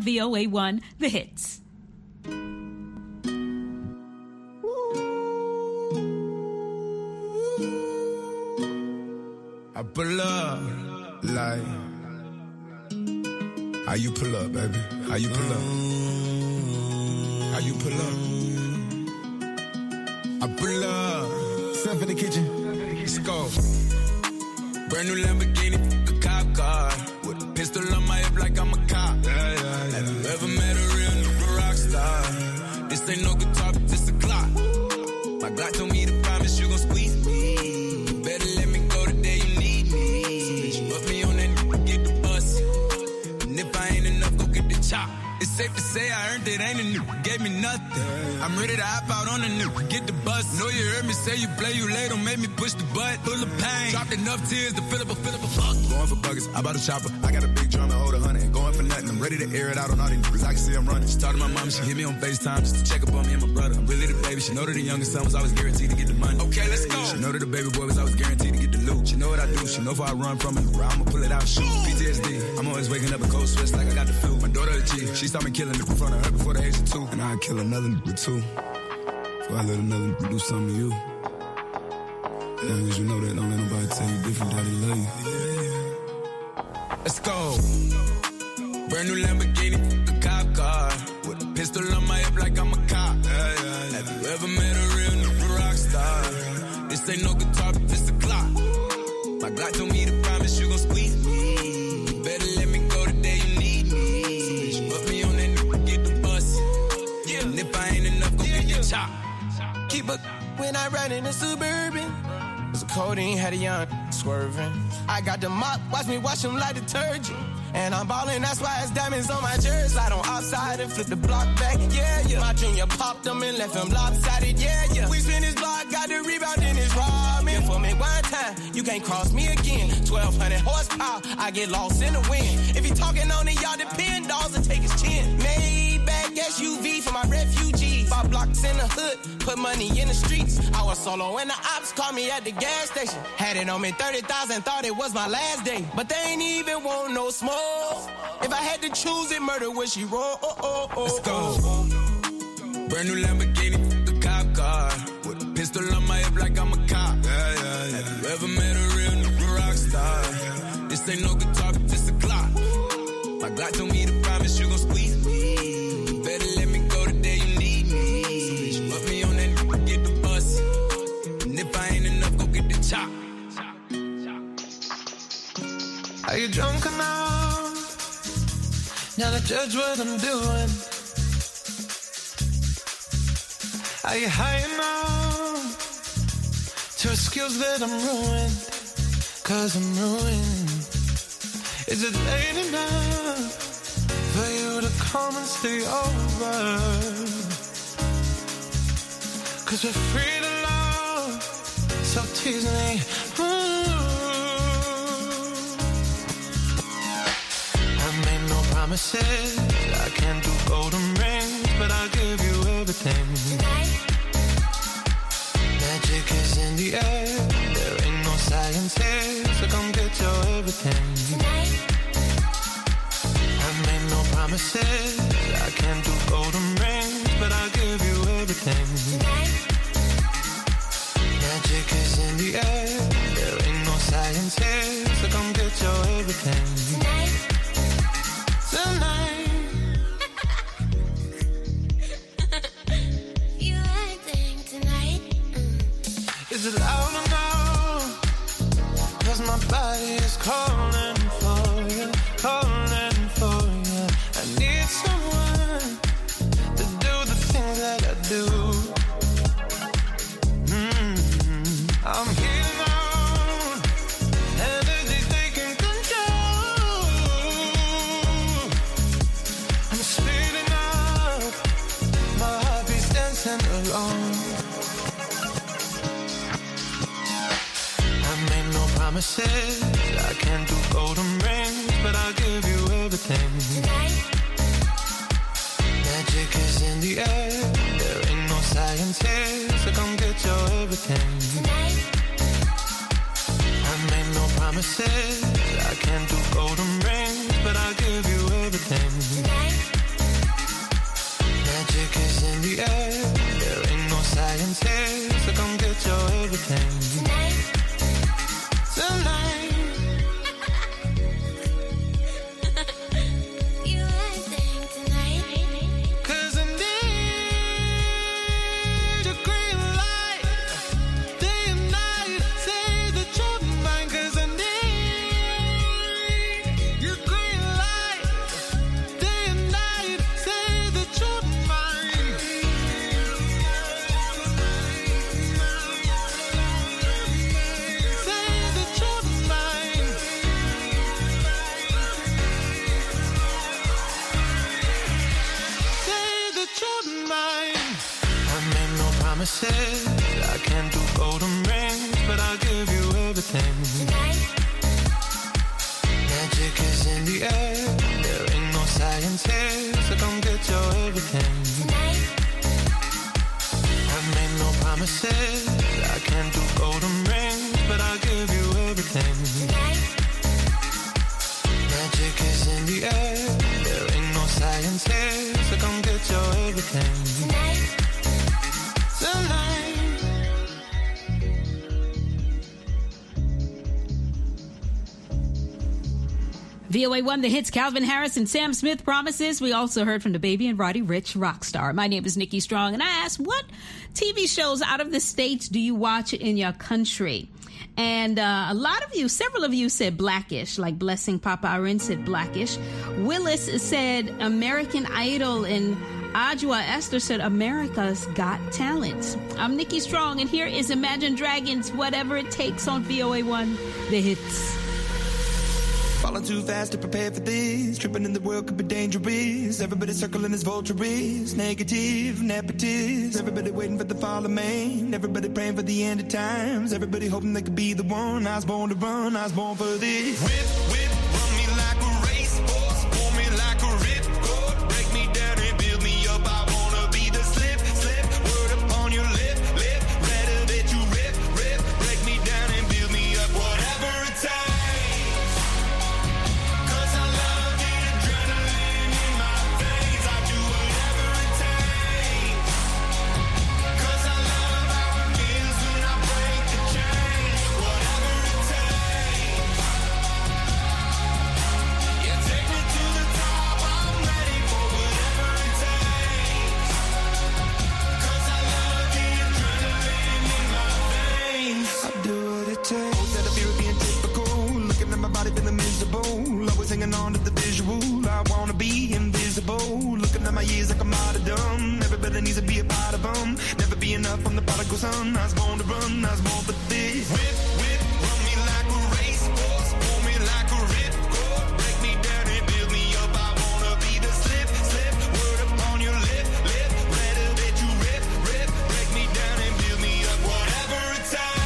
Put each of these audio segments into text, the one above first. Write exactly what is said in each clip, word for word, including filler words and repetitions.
V O A one, The Hits. I pull up, like, how you pull up, baby? How you pull up? How you pull up? I pull up. Step in the kitchen. Let's go. Brand new Lamborghini, a cop car. With a pistol on my hip like I'm a cop. Yeah, yeah, yeah. Have you ever met a real new rock star? This ain't no guitar, but this a clock. My Glock told me to promise you gon' squeeze me. You better let me go the day you need me. So bitch, put me on that n- get the bus. And if I ain't enough, go get the chop. It's safe to say I earned it, ain't a new, gave me nothing. I'm ready to hop out on the new, get the bus. Know you heard me say you play, you late, don't make me push the butt. Full of pain, dropped enough tears to fill up a, fill up a fuck. Going for buggers, I bought a chopper, I got a big drum and hold a hundred. Going for nothing, I'm ready to air it out on all these niggas, I can see I'm running. She talked to my mom, she hit me on FaceTime just to check up on me and my brother. I'm really the baby, she know that the youngest son was always guaranteed to get the money. Okay, let's go. She know that the baby boy was always guaranteed to get the loot. She know what I do, she know if I run from it, I'ma pull it out and shoot. P T S D, I'm always waking up in cold sweats like I got the flu. My daughter a G, she saw me killing it in front of her before the age of two. And I'd kill another nigga too. So I let another nigga do something to you. As long as you know that, don't let nobody tell you different, daddy love you. Let's go. Brand new Lamborghini, a cop car. With a pistol on my hip like I'm a cop. Yeah, yeah, yeah. Have you ever met a real new rock star? This ain't no guitar, but this a clock. My Glock told me to promise you gon' squeeze me. You better let me go the day you need me. So bitch, put me on that n- get the bus. Yeah. And if I ain't enough, go yeah, get yeah. the chop. Keep up when I ride in the Suburban. Was a codeine, had a young swerving. I got the mop, watch me wash them like detergent. And I'm ballin', that's why it's diamonds on my jersey. Slide on outside and flip the block back, yeah, yeah. My junior popped them and left him lopsided, yeah, yeah. We spin his block, got the rebound in his ramen. Yeah, for me one time, you can't cross me again. twelve hundred horsepower, I get lost in the wind. If he talking on it, y'all depend, dolls and take his chin. Maybach S U V for my refugees. Five blocks in the hood, put money in the streets. I was solo and the ops called me at the gas station. Had it on me thirty thousand, thought it was my last day. But they ain't even want no smoke. If I had to choose it, murder would she roll? Oh, oh, oh, Let's go. Brand new Lamborghini, a cop car. With a pistol on my hip like I'm a cop. Yeah, yeah, yeah. Have you ever met a real new rock star? This ain't no guitar, but this a clock. My Glock told me to promise you gon' squeeze me. You better let me go the day you need me. So bitch, put me on that n- get the bus. And if I ain't enough, go get the chop. Are you drunk enough now to judge what I'm doing? Are you high enough to excuse that I'm ruined? Cause I'm ruined. Is it late enough for you to come and stay over? Cause we're free to love, so tease me. Ooh. Promises, I can't do golden rings, but I'll give you everything. Tonight. Magic is in the air, there ain't no science here, so come get your everything. Tonight. I made no promises, I can't do golden rings, but I'll give you everything. Tonight. Magic is in the air, there ain't no science here, so come get your everything. Tonight. Tonight. You acting tonight? Mm. Is it loud enough? Cause my body is calling for you, calling for you. I need someone to do the things that I do. Mm-hmm. I'm here now. Promises, I can't do golden rings, but I'll give you everything. Tonight. Magic is in the air, there ain't no science here, so come get your everything. Tonight. I made no promises, I can't do golden rings, but I'll give you everything. Tonight. get your everything. Tonight. Tonight. I can't do golden rings, but I'll give you everything. Tonight. Magic is in the air, there ain't no science here, so come get your everything. Tonight. I've made no promises, I can't do golden rings, but I'll give you everything. Tonight. Magic is in the air, there ain't no science here, so come get your everything. Tonight. V O A one, The Hits, Calvin Harris and Sam Smith, Promises. We also heard from DaBaby and Roddy Ricch, Rockstar. My name is Nikki Strong, and I asked, what T V shows out of the States do you watch in your country? And uh, a lot of you, several of you said Blackish, like Blessing Papa Arin said Blackish. Willis said American Idol, and Ajwa Esther said America's Got Talent. I'm Nikki Strong, and here is Imagine Dragons, Whatever It Takes on V O A one, The Hits. Falling too fast to prepare for this. Tripping in the world could be dangerous. Everybody circling as vultures. Negative, nepotist. Everybody waiting for the fall of man. Everybody praying for the end of times. Everybody hoping they could be the one. I was born to run, I was born for this. Whip, whip, run me like a racehorse. Pull me like a ripcord. Break me down and build me up. I wanna be the slip, slip. Word upon your lip, lip. Better that you rip, rip. Break me down and build me up. Whatever it takes. Hanging on to the visual, I wanna be invisible. Looking at my years like I'm out of dumb. Everybody needs to be a part of them. Never be enough on the prodigal son. I was born to run, I was born for this. Whip, whip, run me like a racehorse. Pull me like a ripcord. Break me down and build me up. I wanna be the slip, slip. Word upon your lip, lip. Better that you rip, rip. Break me down and build me up. Whatever it takes.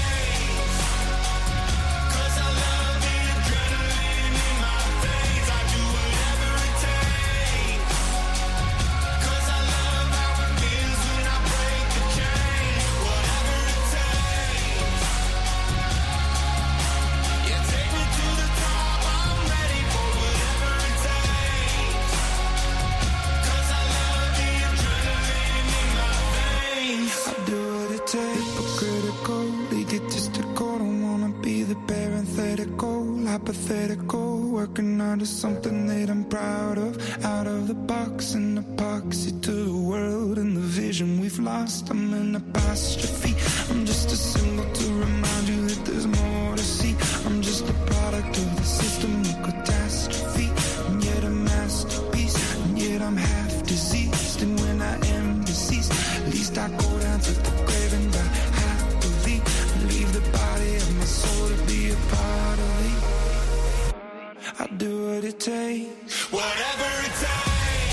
Hypothetical, working out of something that I'm proud of. Out of the box, an epoxy to the world and the vision we've lost. I'm an apostrophe. I'm just a symbol to remind you that there's more to see. I'm just a product of the system of catastrophe. And yet a masterpiece, and yet I'm half diseased. And when I am deceased, at least I go down to the grave and die happily. Leave the body of my soul to be a part of it. I'll do what it takes. Whatever it takes.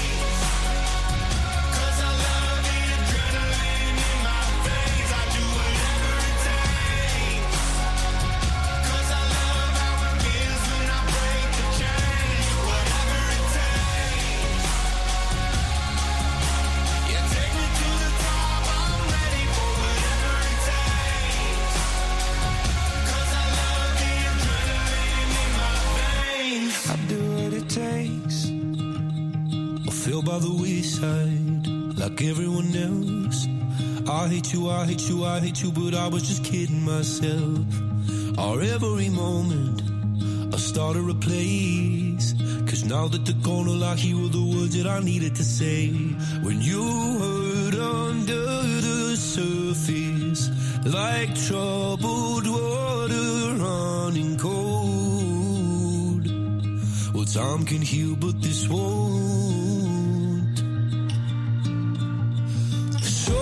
Cause I love the adrenaline in my veins. I do whatever it takes. Cause I love how it feels when I break the chain. Whatever it takes. You take me to the top. I'm ready for whatever it takes. Cause I love the adrenaline in my veins. I do what it takes. Or feel by the wayside, like everyone else. I hate you, I hate you, I hate you, but I was just kidding myself. Our every moment I started a place, cause now that they're gone, all I hear were the words that I needed to say. When you hurt under the surface, like troubled water running cold. Well, time can heal, but this won't. So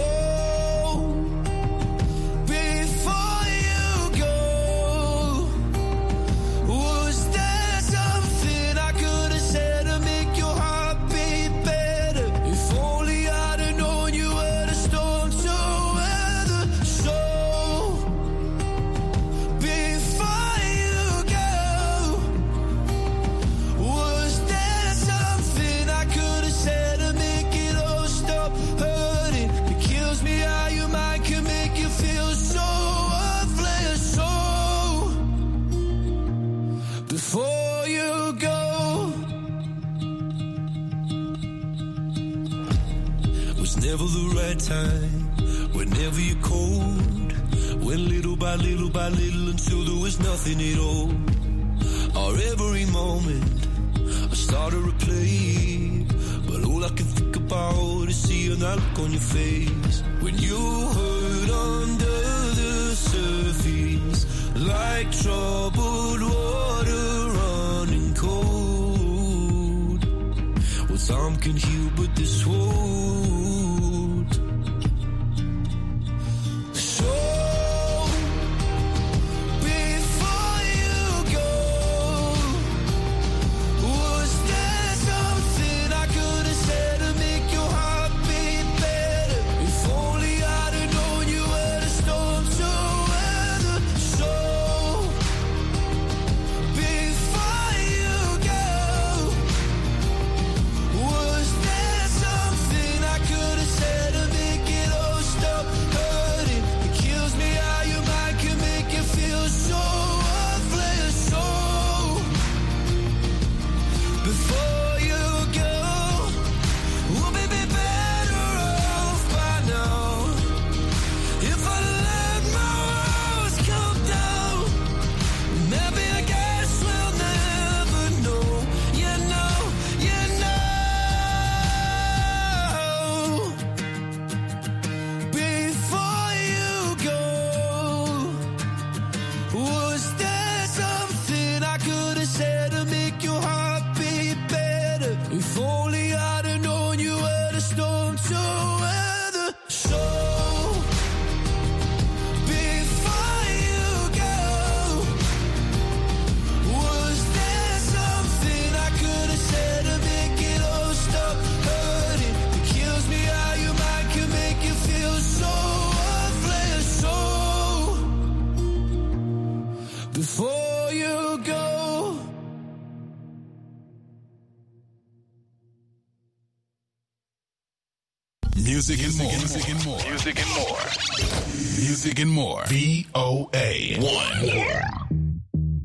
never the right time, whenever you're cold, when little by little by little until there was nothing at all. Our every moment I started to replay, but all I can think about is seeing that look on your face. When you hurt under the surface, like troubled water running cold. Well, time can heal, but this won't. Music and more. Music and more. Music and more. Music and more. V O A one.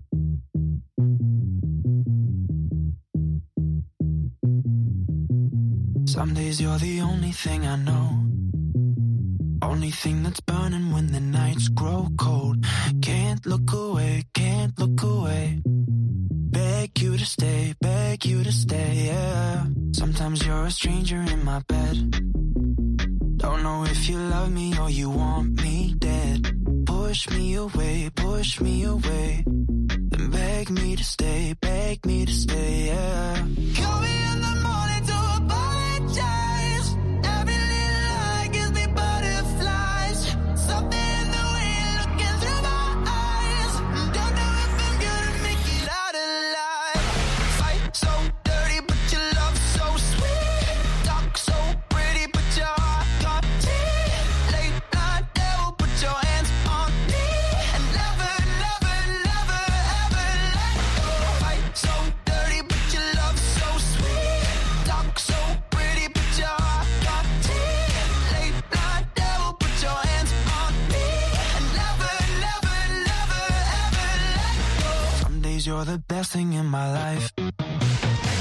Some days you're the only thing I know. Only thing that's burning when the nights grow cold. Can't look away, can't look away. Beg you to stay, beg you to stay, yeah. Sometimes you're a stranger in my bed. Don't know if you love me or you want me dead. Push me away, push me away. Then beg me to stay, beg me to stay, yeah. Call me in the morning to apologize. Every little lie gives me butterflies. Something in the way you're looking through my eyes. Don't know if I'm gonna make it out alive. Fight so dirty, but your love so sweet. Talk so pretty, but your heart got teeth. Late night devil, put your hands on me. And never, never, never, ever let go. Fight so dirty, but your love so sweet. Talk so pretty, but your heart got teeth. Late night devil, put your hands on me. And never, never, never, ever let go. Some days you're the best thing in my life.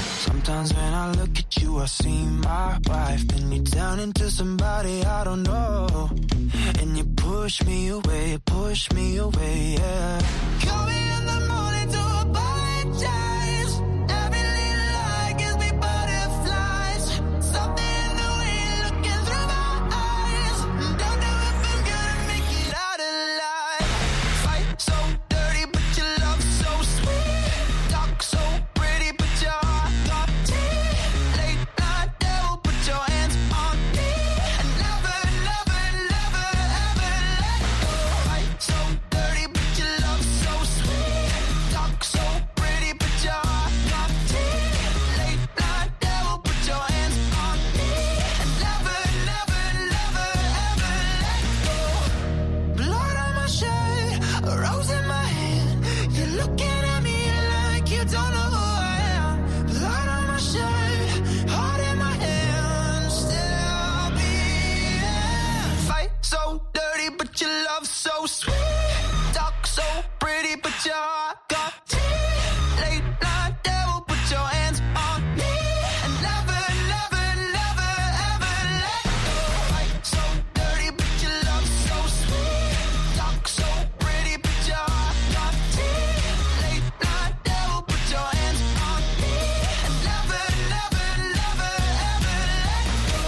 Sometimes when I look at you, I see my wife. Then you turn into somebody I don't know. And you push me away, push me away, yeah. Call me in the morning to apologize. Every little lie gives me butterflies. Something in the way you're looking through my eyes. Don't know if I'm gonna make it out alive. Fight so dirty, but your love so sweet. Talk so pretty, but your heart got teeth. Late night devil, put your hands on me. And never, never, never, ever let go. Fight so dirty, but your love so sweet. Talk so pretty, but your heart got teeth. Late night devil, put your hands on me. And never, never, never, ever let go. Blood on my shirt, a rose in my hand. You're looking at me like you don't know who I am. Blood on my shirt, heart in my hand. Still beating. Fight so dirty, but your love so sweet. Talk so pretty, but your heart got teeth. Late night devil, put your hands on me. And never, never, never, ever let go. Fight so dirty, but your love so sweet. Talk so pretty, but your heart got teeth. Late night devil, put your hands on me. And never, never, never, ever let go.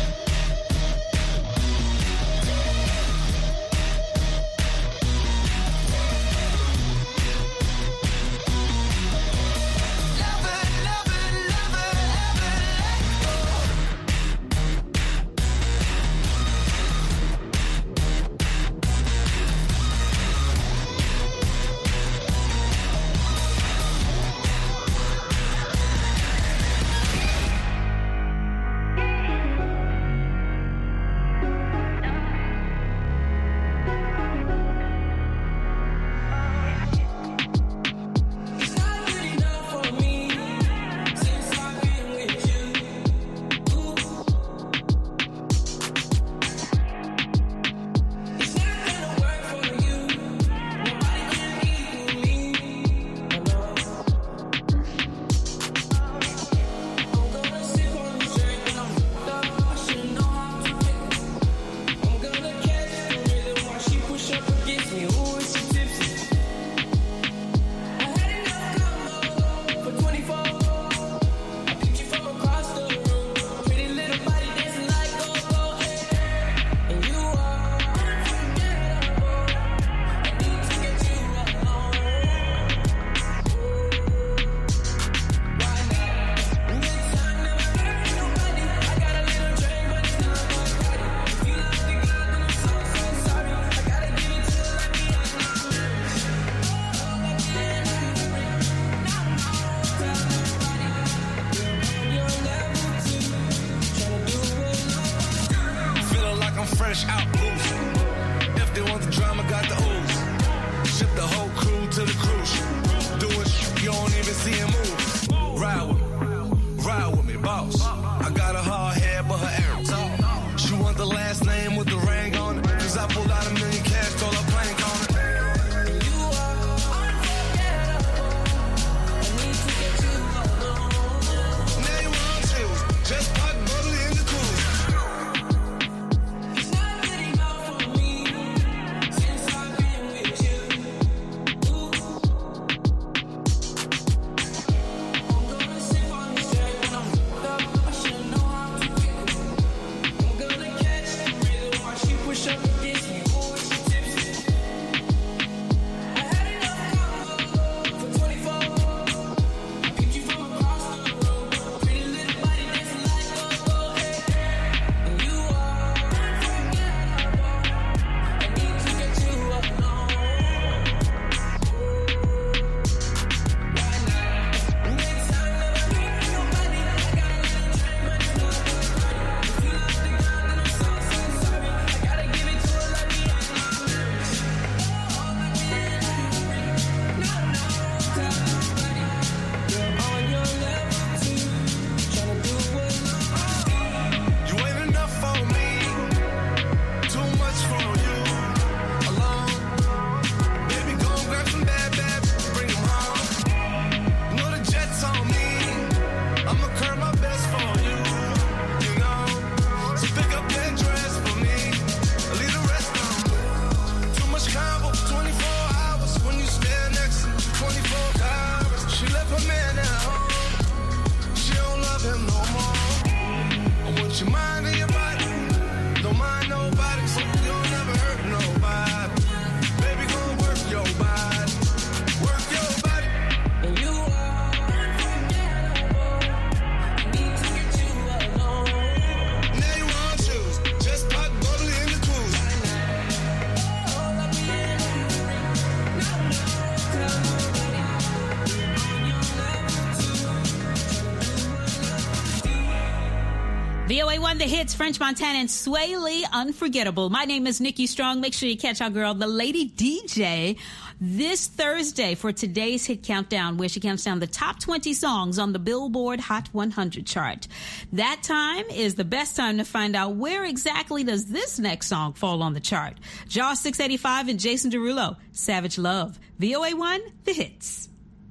Never, never, never, ever let go. It's not good enough for me since I've been with you. It's not gonna work for you. Nobody can equal me. No, no. I'm gonna sip on this drink when I'm fucked up. I should know how to take it. I'm gonna catch the rhythm while she push up against me. Ooh, is she tipsy? I had enough combo for twenty-four. I picked you from across the room. Pretty little body dancing like go-go, eh. And you are unforgettable. I need to get you alone. Why not? Next time, never hurt nobody. I got a little drink, but it's not my party. If you love the girl, then I'm so, so sorry. I gotta give it to you like the end of the race. Oh, like the end of the race. Now I'm out, tell nobody. You're on your level two. Tryna do it like Feeling like I'm fresh out booth. If they want the drama, got the ooze. Ship the whole crew to the cruise. Doing shit you don't even see him move. Ride with me, ride with me, boss. I got a hard head, but her arrow tall. She want the last name with the ring on it. Cause I pulled out a million cash, told her plank on it. you are unforgettable. I need to get you alone. Now you want to just put bubbly in the cool. It's not good enough for me since I've been with you. I'm gonna sip on this drink when I'm fucked up. V O A one, The Hits, French Montana and Sway Lee, Unforgettable. My name is Nikki Strong. Make sure you catch our girl, the Lady D J, this Thursday for today's Hit Countdown, where she counts down the top twenty songs on the Billboard Hot one hundred chart. That time is the best time to find out where exactly does this next song fall on the chart. Jaws six eighty-five and Jason Derulo, Savage Love. V O A one, The Hits.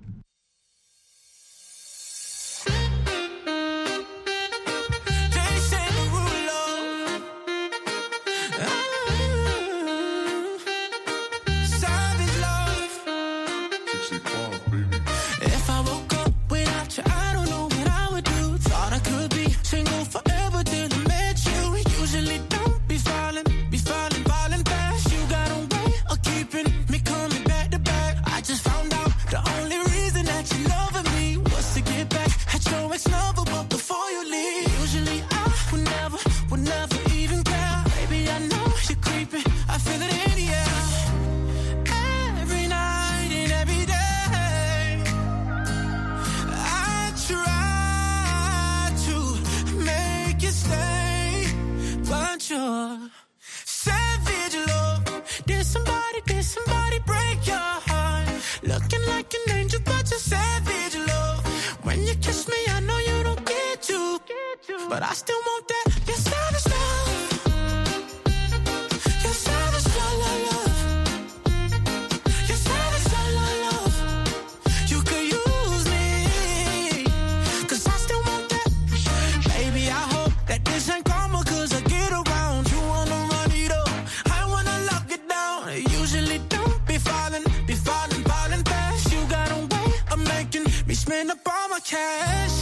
But I still want that, your savage love. Your savage love, love, love. Your savage love, love, love. You could use me, cause I still want that. Baby, I hope that this ain't karma, cause I get around. You wanna run it up, I wanna lock it down. I usually don't be falling, be falling, falling fast. You got a way of making me spend up all my cash.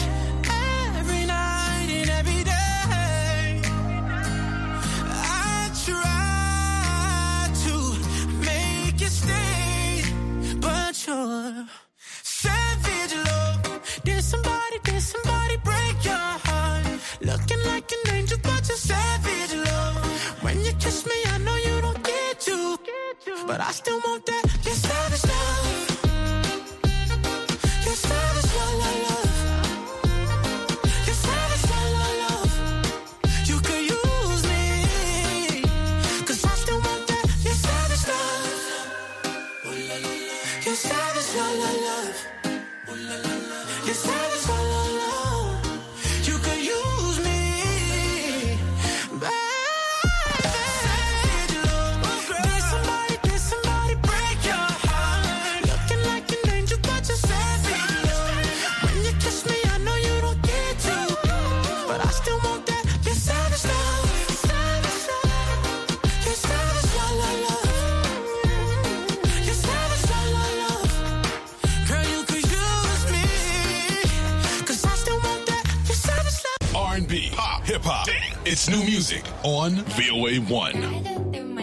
Savage love. Did somebody, did somebody break your heart? Looking like an angel, but you're savage love. When you kiss me, I know you don't get to, but I still want that. Your savage love. Your savage love, love, love. Your savage love, love, love. You could use me, cause I still want that. Your savage love. Your savage love, love, love. Your savage love, love, love. You could use me, baby. Savage love. Did somebody, did somebody break your heart? Looking like an angel, but you're savage love. When you kiss me, I know you don't get to, but I still want that. Your savage love. Savage love. Your savage love, love, love. Your savage love, love, love. Girl, you could use me, cause I still want that. Your savage love. R and B, pop, hip hop. It's new music on V O A one.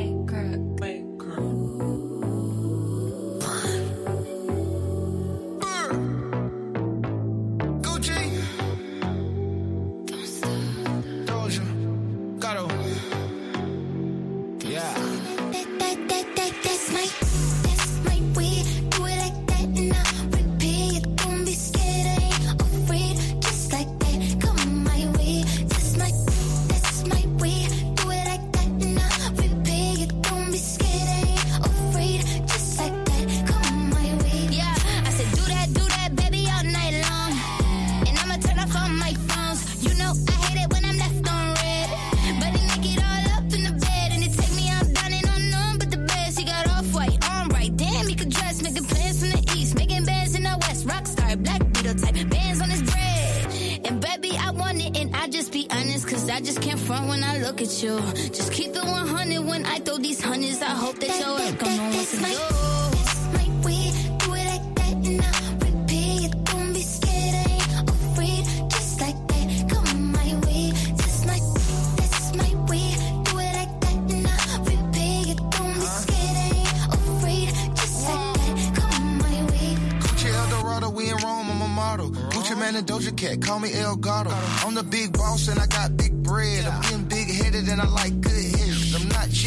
Just keep it one hundred when I throw these hundreds. I hope that your work don't know what to do. That's my way, do it like that and I'll repeat it. Don't be scared, I ain't afraid. Just like that, come my way. That's my, that's my way, do it like that and I'll repeat it. Don't be scared, I ain't afraid. Just like that, come my way. Gucci Eldorado, we in Rome, I'm a model. Gucci Man and Doja Cat, call me El Gato. I'm the big boss and I got big bread. I'm getting big headed and I like good heads. I'm not cheap, baby,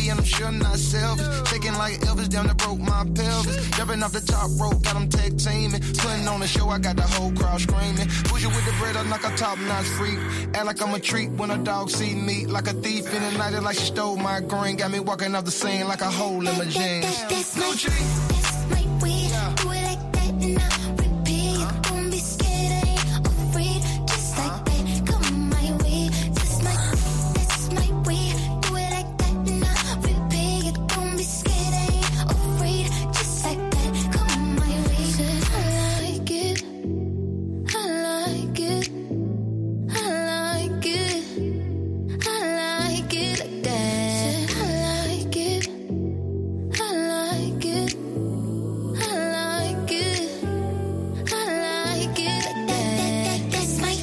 me and I'm sure not selfish. Shaking like Elvis, down that broke my pelvis. Jumping off the top rope, got them tag teaming. Putting on the show, I got the whole crowd screaming. Push with the bread, I'm like a top-notch freak. Act like I'm a treat when a dog see me. Like a thief in the night, like she stole my green. Got me walking off the scene like a hole in my jeans. That, that's my, that's my way. Yeah. Do it like that and I repeat. Uh-huh. Don't be scared, I ain't afraid. Just like uh-huh. that, come my way. That's my, that's my way. Do it like that and I repeat. Don't be scared, I ain't afraid. Just like that, come my way. Said I like it, I like it, I like it, I like it like that. Said I like it, I like it, I like it, I like it like that. That's my.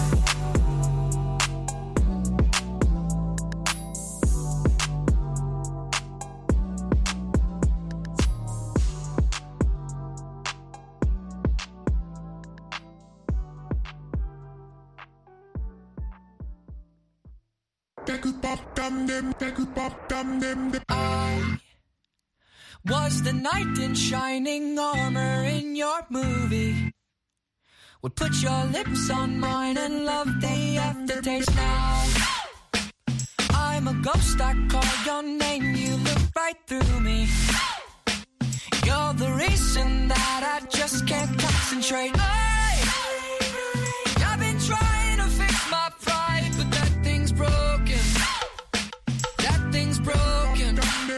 I was the knight in shining armor in your movie. Would put your lips on mine and love the aftertaste now. I'm a ghost, I call your name, you look right through me. You're the reason that I just can't concentrate. Hey, I've been trying to fix my pride, but that thing's broken. That thing's broken.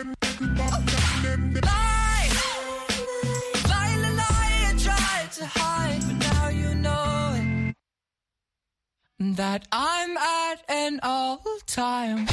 Lie, lie, lie, lie, I tried to hide, but now you know it. That I'm at an all-time.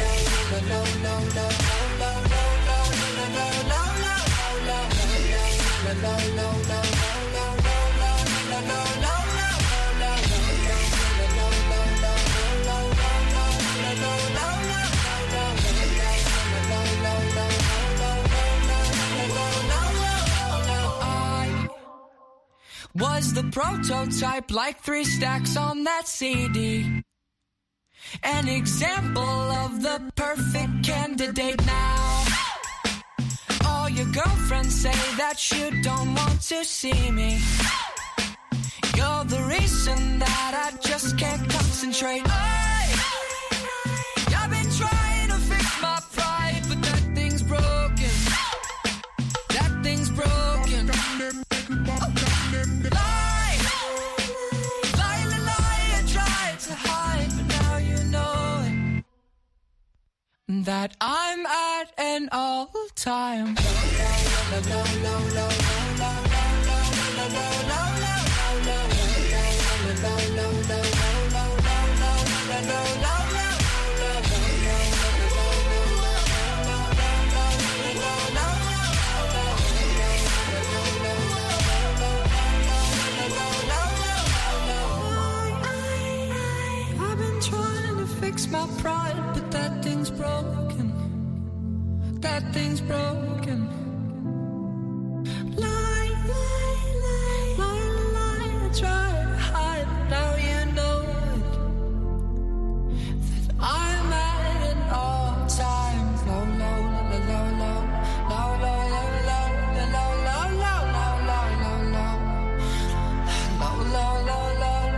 Was the prototype like three stacks on that C D? An example of the perfect candidate now. All your girlfriends say that you don't want to see me. You're the reason that I just can't concentrate. Hey, I've been trying to fix my pride, but that thing's broken. That thing's broken. Lie, lie, lie, lie, I tried to hide, but now you know it. That I'm at an all-time. My pride, but that thing's broken. That thing's broken. Lie, lie, lie, lie, lie. I try to hide, but now you know it. That I'm at an all-time low, low, low, low, low, low, low, low, low, low, low, low, low, low, low, low, low.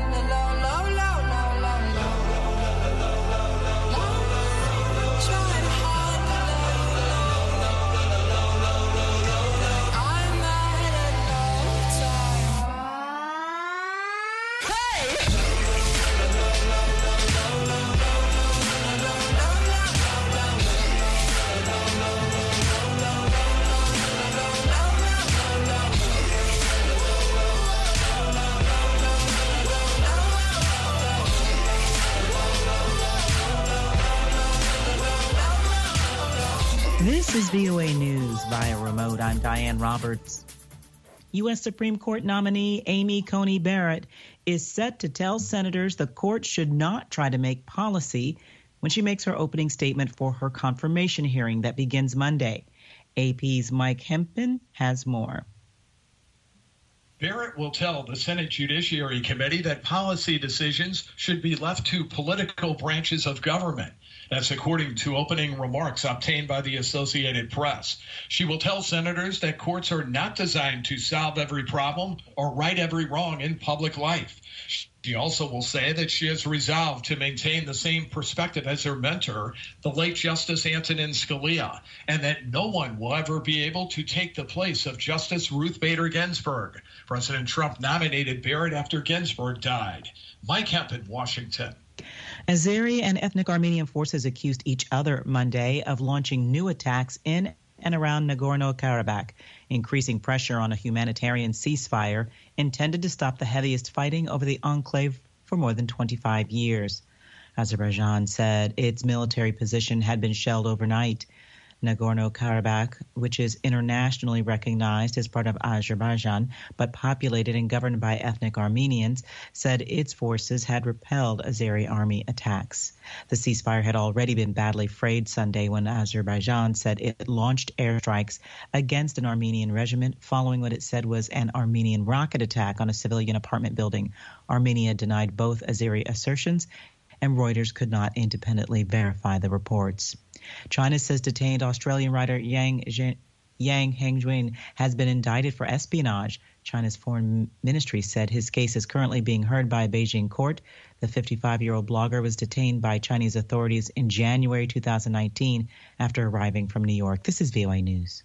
This is V O A News via remote. I'm Diane Roberts. U S Supreme Court nominee Amy Coney Barrett is set to tell senators the court should not try to make policy when she makes her opening statement for her confirmation hearing that begins Monday. A P's Mike Hempin has more. Barrett will tell the Senate Judiciary Committee that policy decisions should be left to political branches of government. That's according to opening remarks obtained by the Associated Press. She will tell senators that courts are not designed to solve every problem or right every wrong in public life. She also will say that she has resolved to maintain the same perspective as her mentor, the late Justice Antonin Scalia, and that no one will ever be able to take the place of Justice Ruth Bader Ginsburg. President Trump nominated Barrett after Ginsburg died. Mike Hemp in Washington. Azeri and ethnic Armenian forces accused each other Monday of launching new attacks in and around Nagorno-Karabakh, increasing pressure on a humanitarian ceasefire intended to stop the heaviest fighting over the enclave for more than twenty-five years. Azerbaijan said its military position had been shelled overnight. Nagorno-Karabakh, which is internationally recognized as part of Azerbaijan, but populated and governed by ethnic Armenians, said its forces had repelled Azeri army attacks. The ceasefire had already been badly frayed Sunday when Azerbaijan said it launched airstrikes against an Armenian regiment following what it said was an Armenian rocket attack on a civilian apartment building. Armenia denied both Azeri assertions, and Reuters could not independently verify the reports. China says detained Australian writer Yang, Yang Hengjun has been indicted for espionage. China's foreign ministry said his case is currently being heard by a Beijing court. The fifty-five-year-old blogger was detained by Chinese authorities in January two thousand nineteen after arriving from New York. This is V O A News.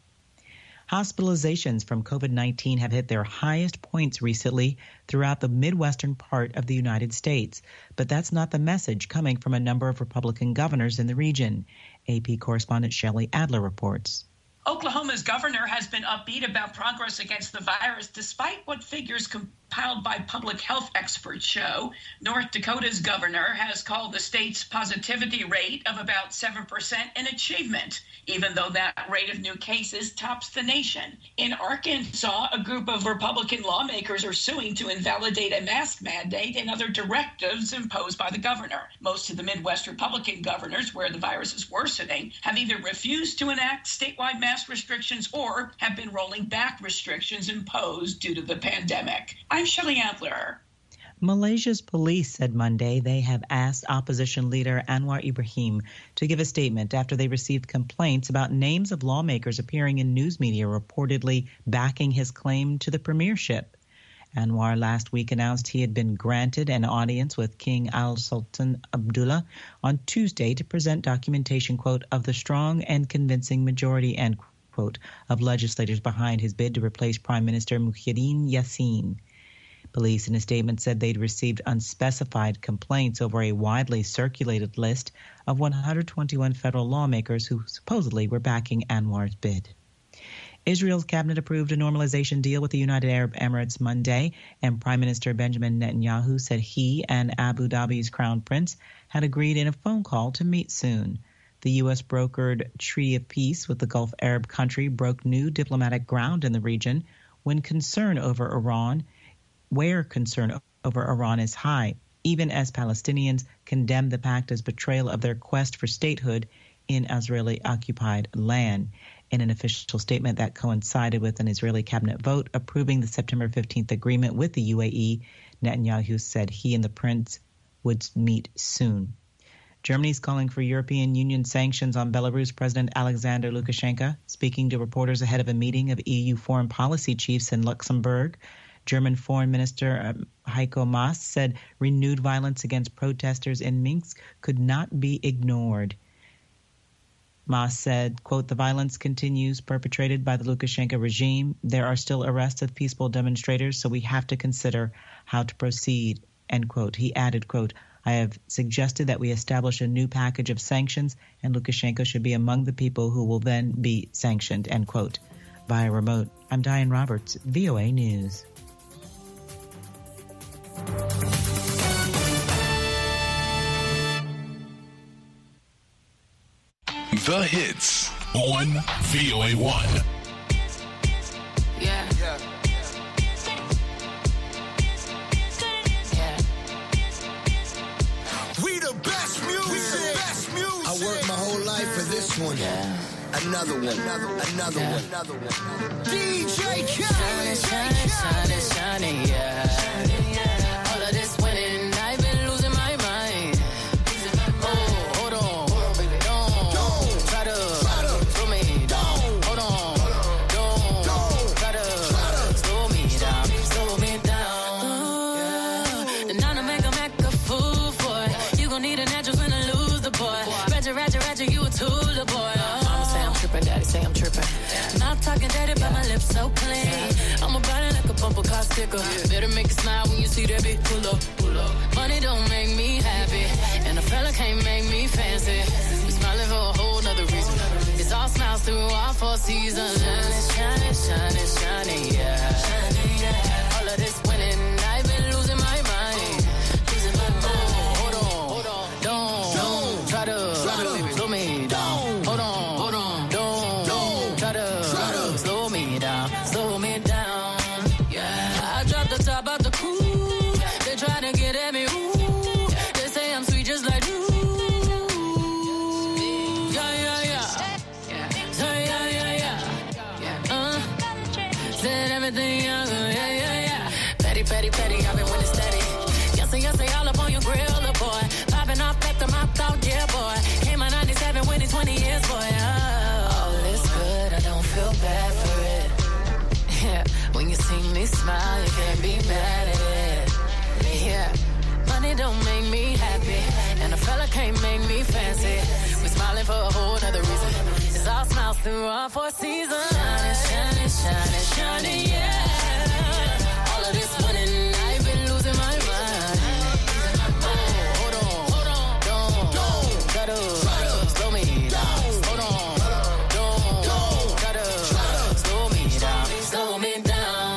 Hospitalizations from COVID nineteen have hit their highest points recently throughout the Midwestern part of the United States. But that's not the message coming from a number of Republican governors in the region. A P correspondent Shelley Adler reports. Oklahoma's governor has been upbeat about progress against the virus, despite what figures compiled by public health experts show. North Dakota's governor has called the state's positivity rate of about seven percent an achievement, even though that rate of new cases tops the nation. In Arkansas, a group of Republican lawmakers are suing to invalidate a mask mandate and other directives imposed by the governor. Most of the Midwest Republican governors, where the virus is worsening, have either refused to enact statewide mask restrictions or have been rolling back restrictions imposed due to the pandemic. I'm Shelley Adler. Malaysia's police said Monday they have asked opposition leader Anwar Ibrahim to give a statement after they received complaints about names of lawmakers appearing in news media reportedly backing his claim to the premiership. Anwar last week announced he had been granted an audience with King Al Sultan Abdullah on Tuesday to present documentation, quote, of the strong and convincing majority, end quote, of legislators behind his bid to replace Prime Minister Muhyiddin Yassin. Police in a statement said they'd received unspecified complaints over a widely circulated list of one hundred twenty-one federal lawmakers who supposedly were backing Anwar's bid. Israel's cabinet approved a normalization deal with the United Arab Emirates Monday, and Prime Minister Benjamin Netanyahu said he and Abu Dhabi's crown prince had agreed in a phone call to meet soon. The U S brokered Treaty of Peace with the Gulf Arab country broke new diplomatic ground in the region when concern over Iran, where concern over Iran is high, even as Palestinians condemn the pact as betrayal of their quest for statehood in Israeli-occupied land. In an official statement that coincided with an Israeli cabinet vote approving the September fifteenth agreement with the U A E, Netanyahu said he and the prince would meet soon. Germany's calling for European Union sanctions on Belarus President Alexander Lukashenko. Speaking to reporters ahead of a meeting of E U foreign policy chiefs in Luxembourg, German Foreign Minister Heiko Maas said renewed violence against protesters in Minsk could not be ignored. Maas said, quote, the violence continues perpetrated by the Lukashenko regime. There are still arrests of peaceful demonstrators, so we have to consider how to proceed, end quote. He added, quote, I have suggested that we establish a new package of sanctions, and Lukashenko should be among the people who will then be sanctioned, end quote. Via remote, I'm Diane Roberts, V O A News. The hits on V O A one. Yeah. Yeah. We the best music. Best music. I worked my whole life for this one. Yeah. Another one, another, another Yeah. one, another one. D J Khaled, shining, shining, shining, yeah. All of this winning, I've been losing my mind. Oh, hold on, don't try to slow me down. Hold on, don't try to slow me down, slow me down. Uh, and now to make 'em act a fool for it. You gon' need a natural when to lose the boy. Ratchet, ratchet, ratchet, you a tool, the boy. Mama say I'm tripping, daddy say I'm tripping. Not talking dirty, but my lips so clean. I'm about it like a bumper car sticker. Better make it smile when you see that big pull up, pull up. Money don't make me happy, and a fella can't make me fancy. We smiling for a whole nother reason. It's all smiles through all four seasons. Shining, shining, shining, shining, yeah. Shining, yeah. All of this winning, I've been losing my mind. Losing my mind. Oh, hold on, hold on, don't, don't try to slow me down. Hold on, hold on, don't, don't try to slow me down, slow me down. Yeah, I dropped the top out the coupe. They try to get at me, ooh. They say I'm sweet just like you. Yeah, yeah, yeah. Say yeah, yeah, yeah. Uh, said everything, yeah, yeah, yeah, yeah. Petty, petty, petty, I've been winning steady. Yes, yes, say all up on your grill, the boy. Popping off at the mouth out, yeah, boy. Came out ninety-seven, winning twenty years, boy. Oh, all this good, I don't feel bad for it. Yeah, when you see me smile, you can't be mad at it. Yeah, money don't make me happy, and a fella can't make me fancy. We smiling for a whole nother reason. It's all smiles through all four seasons. Shining, shining, shining, shining, yeah. All of this winning, I've been losing my mind. Oh, hold on, hold on, don't, don't try to slow me down. Hold on, don't, don't try to slow me down, slow me down.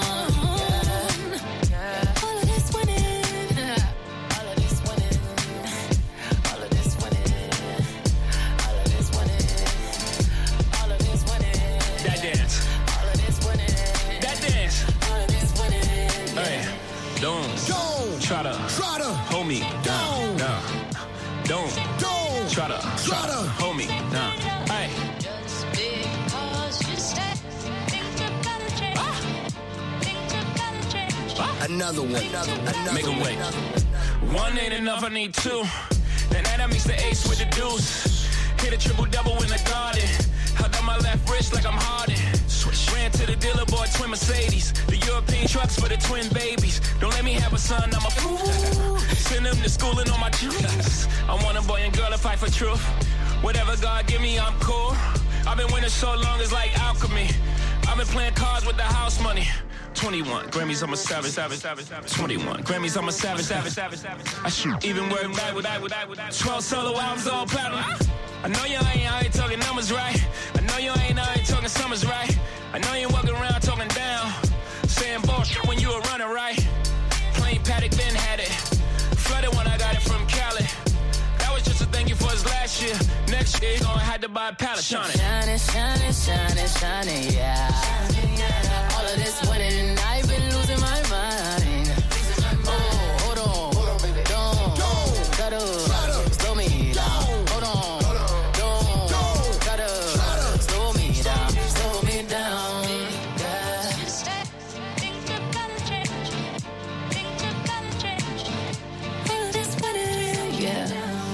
Yeah. All of this winning, all of this winning, all of this winning, all of this winning, all of this winning. That dance, all of this winning, that dance, all of this winning. Hey, don't, Don't try to try to hold me down, down. Don't, don't try to, try to hold me down. Hey. Just because you said things are gonna change, things are gonna change. another one, another, another Make 'em one, wait. another one. One ain't enough, I need two. Then that makes the ace with the deuce. Hit a triple double in the garden. Held on my left wrist like I'm Harden. Switch. Ran to the dealer, bought twin Mercedes. The European trucks for the twin babies. Don't let me have a son, I'm a fool. Send them to school and on my juice. I want a boy and girl to fight for truth. Whatever God give me, I'm cool. I've been winning so long, it's like alchemy. I've been playing cards with the house money. twenty-one Grammys, I'm a savage, savage, savage, savage. twenty-one Grammys, I'm a savage, savage, savage, savage. I shoot even word back with that, with that, with that. twelve solo albums, all platinum. I know you ain't out here talking numbers right. I know you ain't out here talking summers right. I know you ain't walking around talking down, saying bullshit when you were running right. Plain Paddock, Ben had it. Flooded when I got it from Cali. That was just a thank you for his last year. Next year, gonna have to buy a pallet. Shining, shining, shining, shining, shining, yeah. All of this winning, I've been losing my mind. Oh, hold on, don't try to slow me down. Hold on, don't try to slow me down, slow me down. Yeah. Things are gonna change. Things are gonna change. All of this winning, yeah.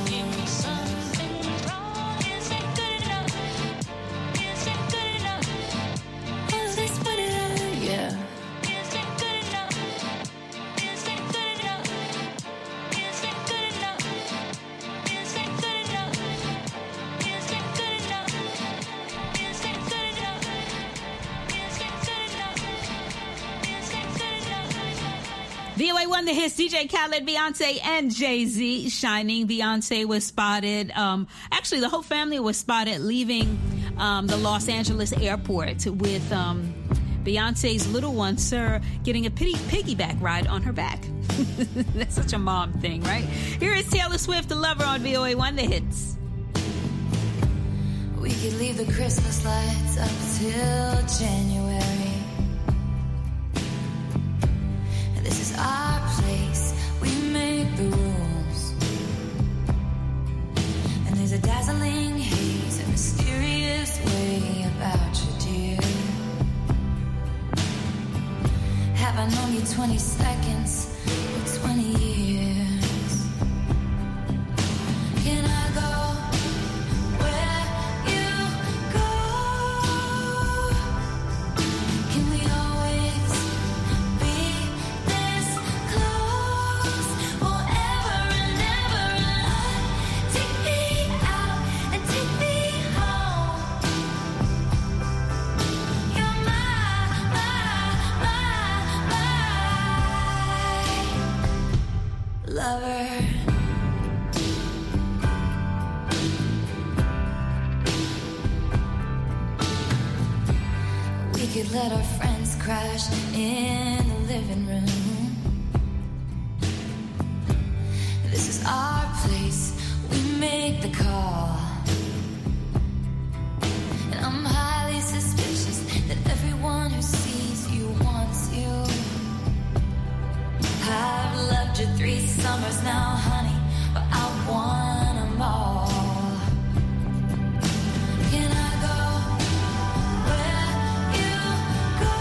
V O A one, the hits, D J Khaled, Beyonce, and Jay-Z. Shining. Beyonce was spotted. Um, actually, the whole family was spotted leaving um, the Los Angeles airport with um, Beyonce's little one, Sir, getting a piggy, piggyback ride on her back. That's such a mom thing, right? Here is Taylor Swift, The Lover, on V O A one, the hits. We could leave the Christmas lights up till January. This is our place, we make the rules. And there's a dazzling haze, a mysterious way for twenty seconds or twenty years. Can I go where you go? Can we always be this close forever and ever? Take me out and take me home. You're my, my, my, my lover. We could let our friends crash in the living room. This is our place, we make the call. And I'm highly suspicious that everyone who sees you wants you. I've loved you three summers now, honey, but I want them all. Can I go where you go?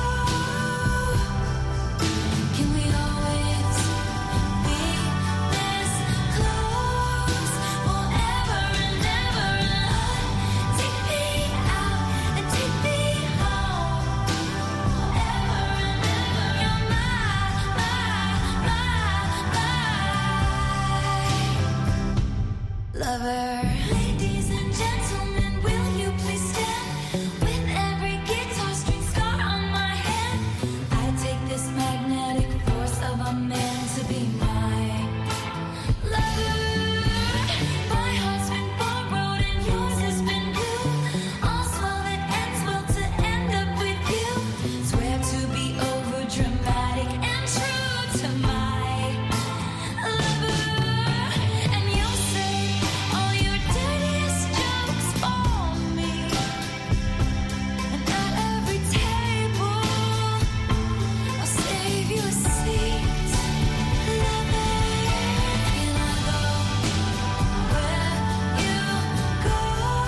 Can we always be this close forever and ever? Take me out and take me home forever and ever. You're my, my, my lover. Ladies and gentlemen, will you please stand? With every guitar string scar on my hand, I take this magnetic force of a man to be my lover. My heart's been borrowed and yours has been blue. All's well that ends well to end up with you. Swear to be over dramatic and true to my lover. And you'll say all your dirtiest jokes for me. And at every table, I'll save you a seat. Lover, can I go where you go?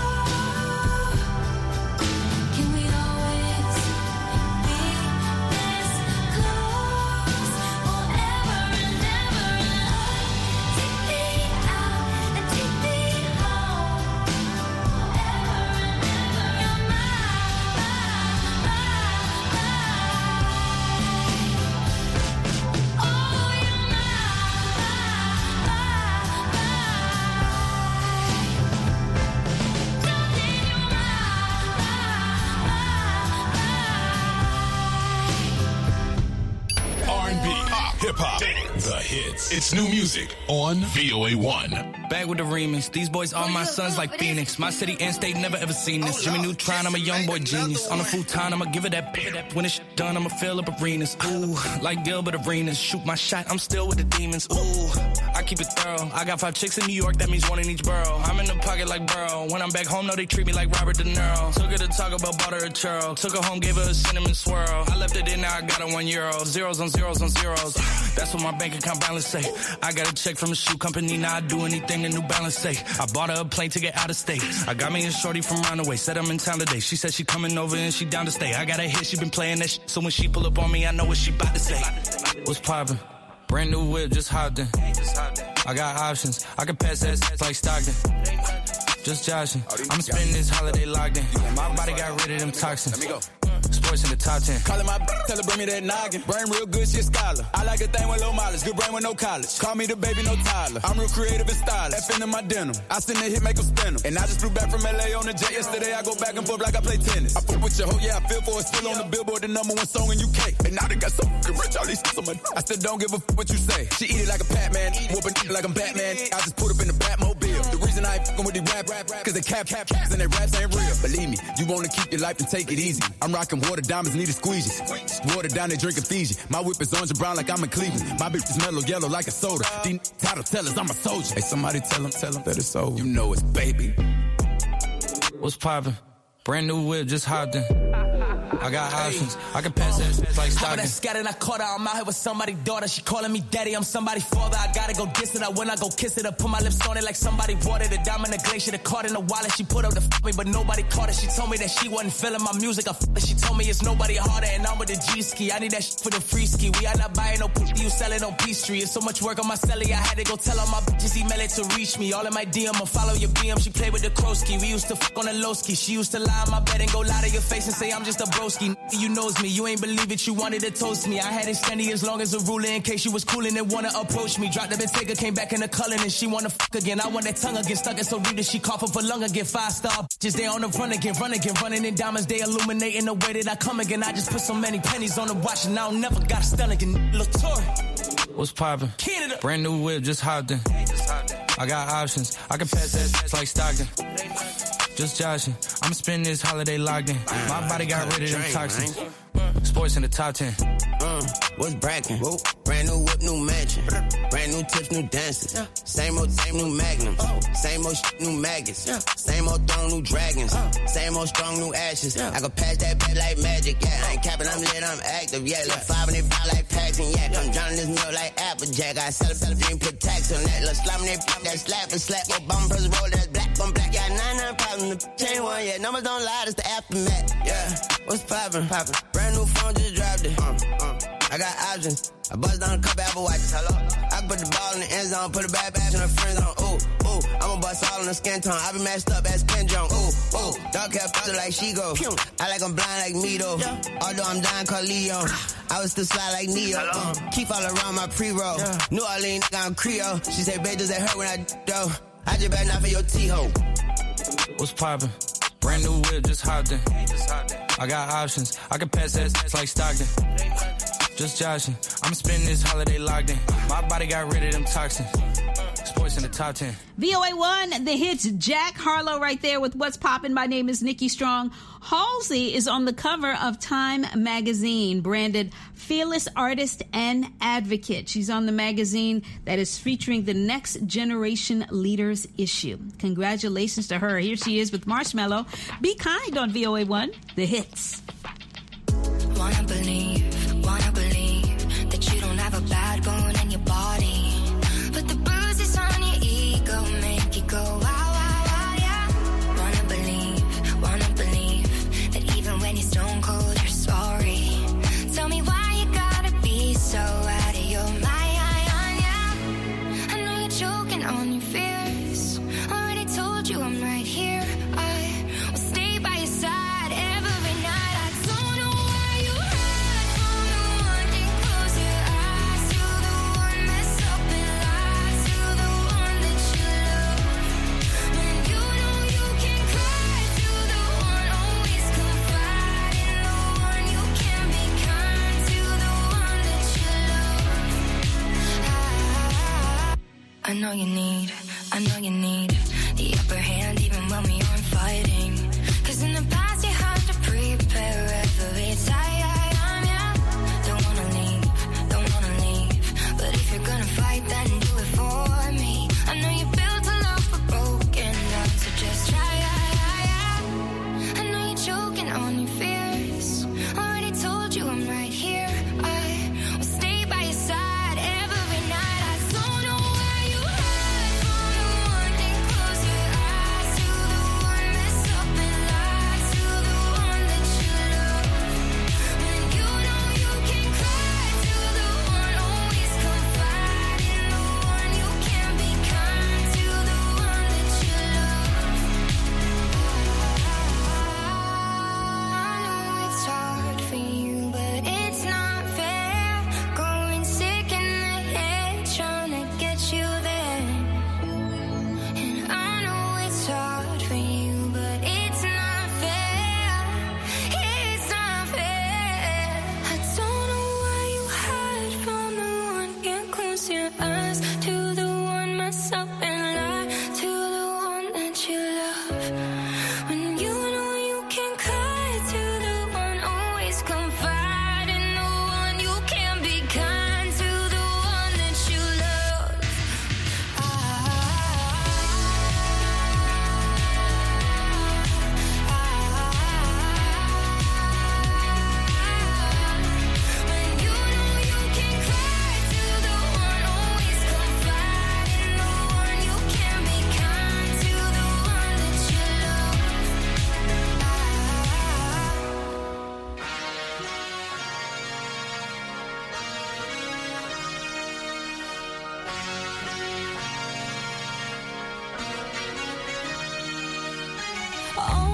Can we always be this close forever and ever? Take me out and take me home forever and ever. You're my, my, my. Oh, you're my, R and B, pop, hip hop, the hits. It's new music on V O A one. Back with the remix. These boys are my sons like Phoenix. My city and state never ever seen this. Jimmy Neutron, I'm a young boy genius. On a futon, I'ma give it that bit. When it's done, I'ma fill up arenas. Ooh, like Gilbert Arenas. Shoot my shot, I'm still with the demons. Ooh, I keep it thorough. I got five chicks in New York, that means one in each borough. I'm in the pocket like Burrow. When I'm back home, no, they treat me like Robert De Niro. Took her to talk about butter or churro. Took her home, gave her a cinnamon swirl. I left it in, now I got her one euro. Zeros on zeros on zeros. That's what my bank account balance say. I got a check from a shoe company, now I do anything the New Balance say. I bought her a plane ticket out of state. I got me a shorty from Roundaway, said I'm in town today. She said she coming over and she down to stay. I got a hit, she been playing that shit, so when she pull up on me, I know what she about to say. What's poppin'? Brand new whip, just hopped in. I got options, I can pass that like Stockton. Just joshing, I'ma spend this holiday locked in. My body got rid of them toxins. Let me go. Sports in the top ten. Callin' my b- tell her bring me that noggin. Brain real good, she a scholar. I like a thing with low mileage, good brain with no college. Call me the baby, no Tyler. I'm real creative and stylish. F in my denim. I send a hit, make them spin 'em. And I just flew back from L A on the jet yesterday. I go back and forth like I play tennis. I fuck with your hoe, yeah, I feel for it. Still on the Billboard, the number one song in U K. And now they got so fucking rich, all these so much. I still don't give a f- what you say. She eat it like a Pac-Man, whooping it like I'm Batman. I just put up in the Batmobile. The reason I ain't fucking with these rap rap rap, cause they cap cap caps and they raps ain't real. Believe me, you wanna keep your life and take it easy. I'm rocking water diamonds, need a squeegee. Water down, they drinking Fiji. My whip is orange and brown like I'm in Cleveland. My bitch is mellow yellow like a soda. These title tellers, I'm a soldier. Hey, somebody tell them, tell them that it's over. You know it's baby. What's poppin'? Brand new whip, just hopped in. I got options. I can pass that it's like Stockton. Stockton. Scattered, I caught her. I'm out here with somebody's daughter. She calling me daddy. I'm somebody's father. I gotta go diss it. I when I go kiss it. I put my lips on it like somebody watered it. Diamond, the glacier, the card in the wallet. She put up to f me, but nobody caught it. She told me that she wasn't feeling my music. I f it. She told me it's nobody harder, and I'm with the G ski. I need that shit for the free ski. We are not buying no pussy. You sell it on Peachtree. It's so much work on my celly. I had to go tell all my bitches email it to reach me. All in my D M. I follow your B M. She played with the Krosky. We used to f on the low ski. She used to lie on my bed and go lie to your face and say I'm just a broski. You knows me. You ain't believe it. You wanted to toast me. I had it standing as long as a ruler in case you was coolin' and wanna approach me. Dropped the Bentayga, came back in the culling and she wanna fuck again. I want that tongue again. Stuck it so deep that she cough up a lung again. Five star bitches, they on the run again. Run again. Running in diamonds. They illuminating the way that I come again. I just put so many pennies on the watch and I don't never got a stun again. Latour. What's poppin'? Canada. Brand new whip, just hopped in. I got options. I can pass that it's like Stockton. Just joshing. I'ma spend this holiday locked in. My body got rid of them toxins. Sports in the top ten. Uh, what's brackin'? Whoa. Brand new whip, new mansion. Brand new tips, new dances. Yeah. Same old, same new magnums. Oh. Same old shit, new maggots. Yeah. Same old throne, new dragons. Uh. Same old strong, new ashes. Yeah. I can pass that bed like magic. Yeah, I ain't capping, I'm lit, I'm active. Yeah, look five and they bout like Paxton. Yeah, I'm drowning this milk like Applejack. I sell a sell a dream, put tax on that. Look slam they pop that slap and slap. Obama press roll, that's black on black. Yeah, nine nine problems. The chain one, yeah. Numbers don't lie, it's the aftermath. Yeah, what's poppin'? Poppin'. Brand new phone, just dropped it. Uh, uh. I got options. I bust down a couple Apple Watches. Hello. I can put the ball in the end zone, put a bad back in her friend zone. Ooh, ooh. I'ma bust all in the skin tone. I be matched up as Ken Jong. Ooh, ooh. Dark hair, feel like she go. I like I'm blind like me though. Yeah. Although I'm dying called Leon. I was still slide like Neo. Uh, keep all around my pre-roll. Yeah. New Orleans, I'm Creole. She say, babe, does that hurt when I go? I just better not for your T-ho. What's poppin'? Brand new whip, just hopped in. I got options. I can pass that it's like Stockton. Just joshing. I'ma spend this holiday locked in. My body got rid of them toxins. Sports in the top ten. V O A one, the hits. Jack Harlow right there with What's Poppin'. My name is Nikki Strong. Halsey is on the cover of Time magazine, branded Fearless Artist and Advocate. She's on the magazine that is featuring the Next Generation Leaders issue. Congratulations to her. Here she is with Marshmello. Be Kind on V O A one, the hits. Wanna believe, wanna believe that you don't have a bad bone in your body, but the bruises on your ego make you go wow, wow, wow, yeah. Wanna believe, wanna believe that even when you're stone cold, you're sorry. Tell me why you gotta be so out of your mind, yeah. I know you're choking on your fears. Already told you I'm right here. I will stay by your side every night. I don't know why you hide from the one that close your eyes. You're the one that's up and lies. You're the one that you love. When you know you can cry, you're the one always confide in the one you can be kind to, the one that you love. I, I know you need, I know you need the upper hand even when we aren't fighting. Cause in the past you had to prepare every time, yeah. Don't wanna leave, don't wanna leave. But if you're gonna fight, then do it for me. I know you built a love for broken hearts, so just try, I know you're choking on your fears. Already told you I'm right here. I will stay by your side every night. I don't know why you hide from the one that close your eyes. You're the one that's up and lies.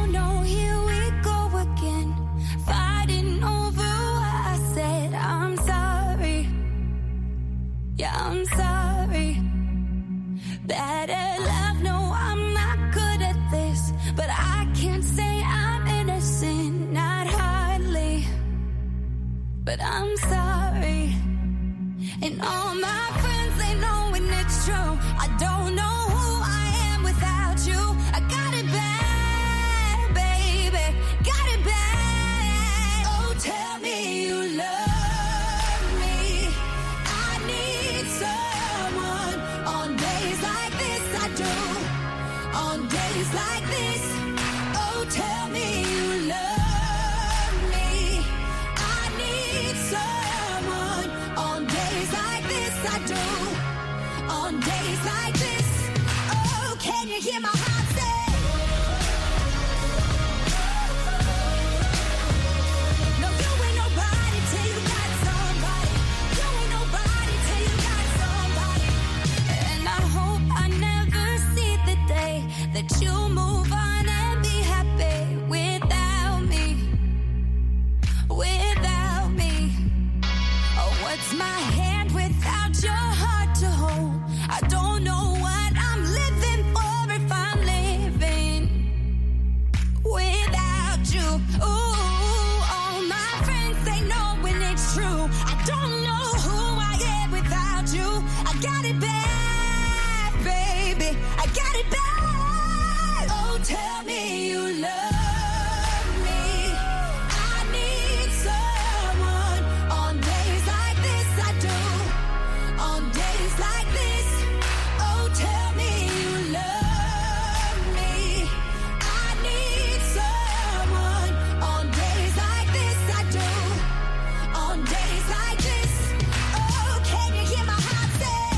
Oh no, here we go again, fighting over what I said. I'm sorry, yeah, I'm sorry. Bad at love, no, I'm not good at this, but I can't say I'm innocent, not hardly. But I'm sorry, and all my friends, they know when it's true. I don't know who I am without you. I got it bad, baby, got it bad. Oh, tell me you love me. I need someone on days like this. I do, on days like this. Oh, tell me you love me. I need someone on days like this. I do, on days like this. Oh, can you hear my heart say? No, you ain't nobody till you got somebody. You ain't nobody till you got somebody. And I hope I never see the day that you move on and be happy without me, without me. Oh, what's my hand without your heart to hold? I don't know what I'm living for if I'm living without you. Ooh, all my friends, they know when it's true. I don't know who I am without you. I got it bad, baby, I got it bad. Oh, tell me you love me. I need someone on days like this. I do, on days like this. Oh, tell me you love me. I need someone on days like this. I do, on days like this. Oh, can you hear my heart say?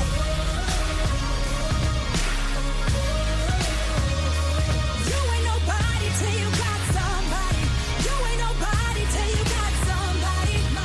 You ain't nobody till you got somebody. You ain't nobody till you got somebody. My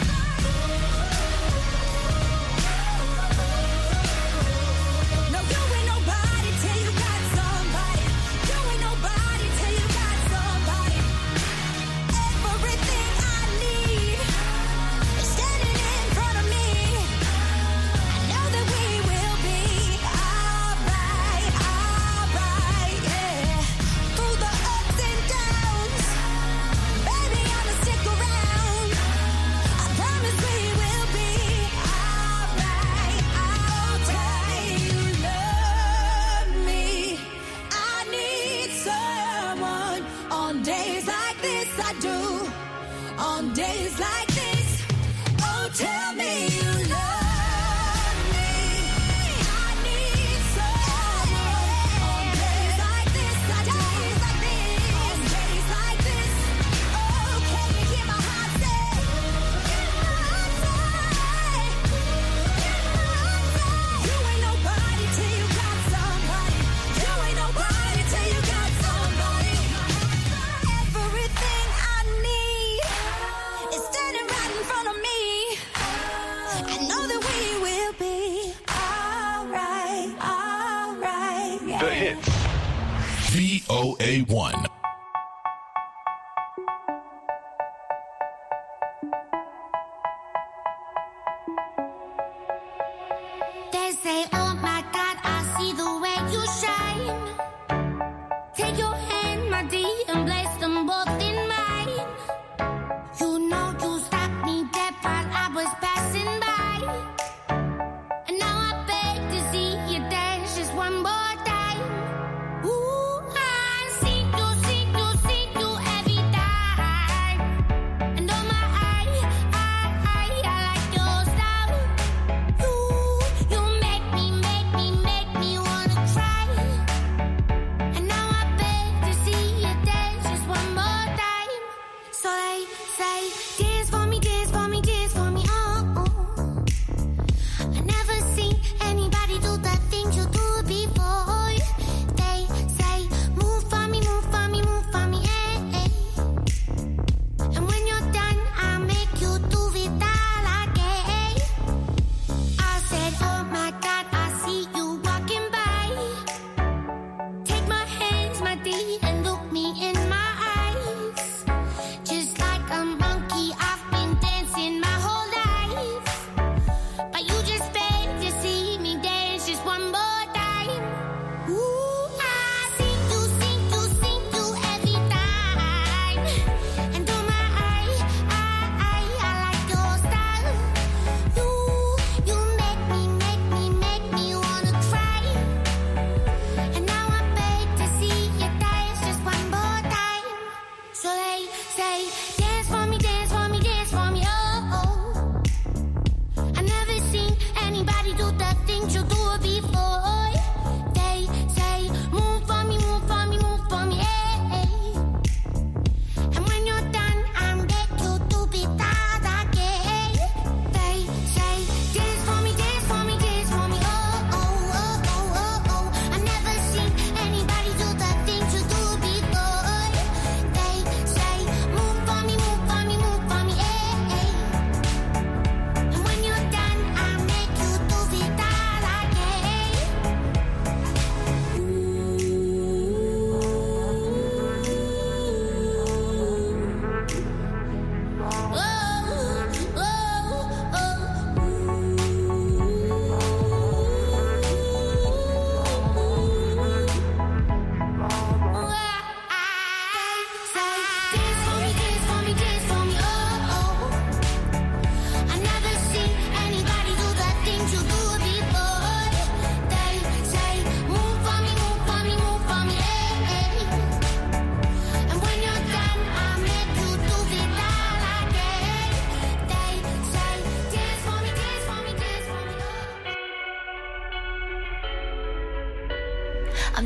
No, you ain't nobody till you got somebody. You ain't nobody till you got somebody. Everything I need is standing in front of me. I know that we will be alright, alright, yeah. Through the ups and downs, baby, I'ma stick around. I promise we will be alright, alright. You love me. I need someone on days like this. I do, on days like this. Oh, tell me you love me. I need someone on days like this. I do, on days like this. Oh, can you hear my heart say? You ain't nobody till you got somebody. You ain't nobody till you got somebody. Everything I need is standing right in front of me. I know that we will be alright, alright, yeah. The hits. V O A one. They say, oh my God, I see the way you shine. Take your hand, my dear, and place them both in mine. You know you stopped me dead while I was passing by. And now I beg to see you dance just one more time. Ooh, I see you, see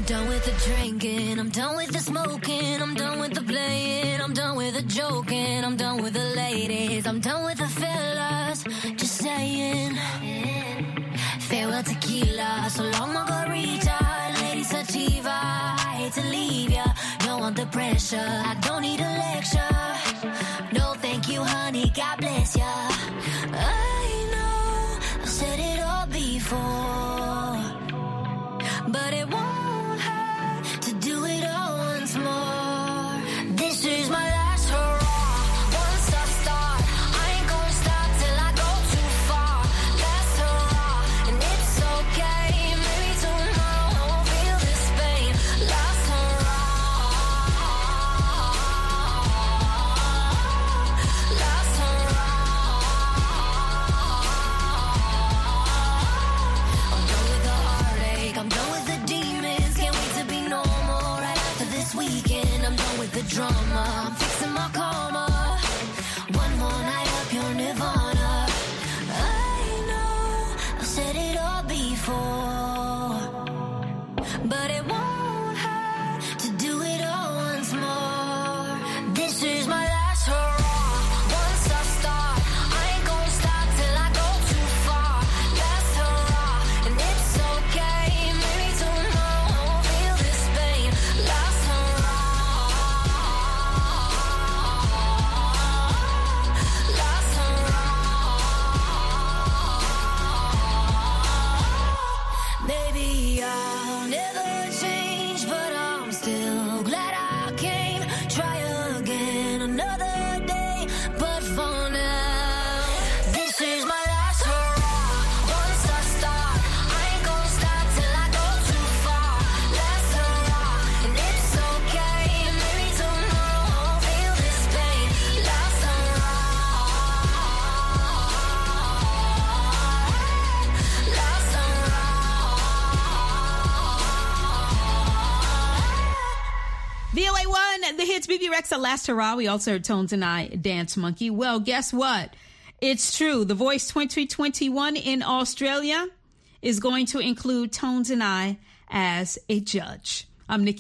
done with the drinking, I'm done with the smoking, I'm done with the playing, I'm done with the joking, I'm done with the ladies, I'm done with the fellas, just saying. Farewell tequila, so long margarita, lady sativa, I hate to leave ya, don't want the pressure, I don't need a lecture, no thank you honey, God bless ya. I know, I've said it all before, but it won't hurt to do it all once more. This is my last hurrah. Once I start, I ain't gonna stop till I go too far. Last hurrah, and it's okay. Maybe tomorrow I won't feel this pain. Last hurrah. Last hurrah. I'm done with the heartache. I'm done with the demons. Can't wait to be normal right after this weekend. I'm done with the drama. I'm fixing my karma. One more night up your nirvana. I know I've said it all before, but it won't hurt to do it all once more. This is my last hurrah. Once I start, I ain't gonna stop till I go too far. Last hurrah, and it's okay. Maybe tomorrow I won't feel this pain. Last hurrah. Last hurrah. Maybe I'll never change, but I'm still glad I came. Try again another day, but for now, this is my last hurrah. Once I start, I ain't gonna stop till I go too far. Last hurrah, and it's okay. Maybe tomorrow I won't feel this pain. Last hurrah. Last V O A one, the hits, B B Rexa, Last Hurrah. We also heard Tones and I, Dance Monkey. Well, guess what? It's true. The Voice twenty twenty-one in Australia is going to include Tones and I as a judge. I'm Nikki.